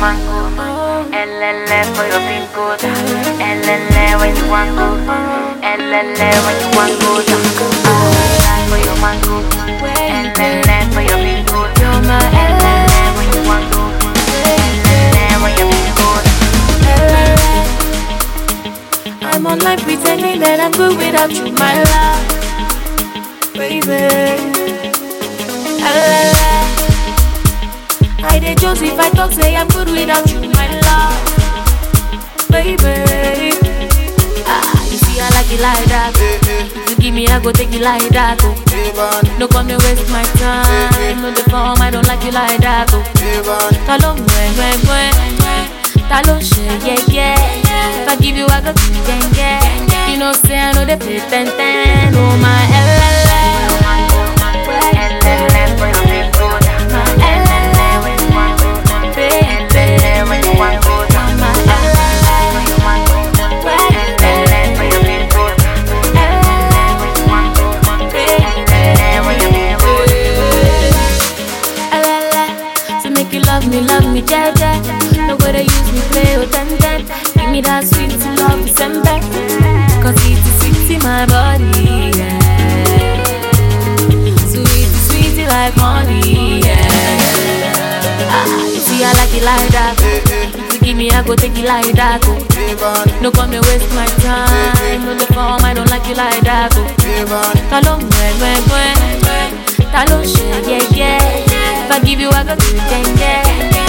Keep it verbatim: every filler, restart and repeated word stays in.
mango. L L for your pin code. L L when you want go. L L when you want go. Ah, for your mango. L L for your pin code. You're my L L when you want go. L L when you pin code. I'm online pretending that I'm good without you, my love, baby. I did just if I talk, say I'm good without you, my love, baby. Ah, you see I like it like that. If you give me, I go take it like that. Oh. No come to waste my time. No the form, I don't like you like that. Oh. Talon, when, when, when. Talon, yeah, yeah. If I give you, I go to gang, gang. You know, say I know they play ten, ten. Oh, my L L. Love me, love me, jaja. Nobody use me, play or ten ten. Give me that sweet love, sempe. Cause it's sweet in my body, yeah. Sweet, sweet like honey, yeah. Ah, you see, I like it like that. If you give me, I go take it like that. Oh. No come and waste my time. No the form, I don't like you like that. Oh. Talon, when, when, when. Talon, yeah, yeah. If I give you, I go to gang, gang.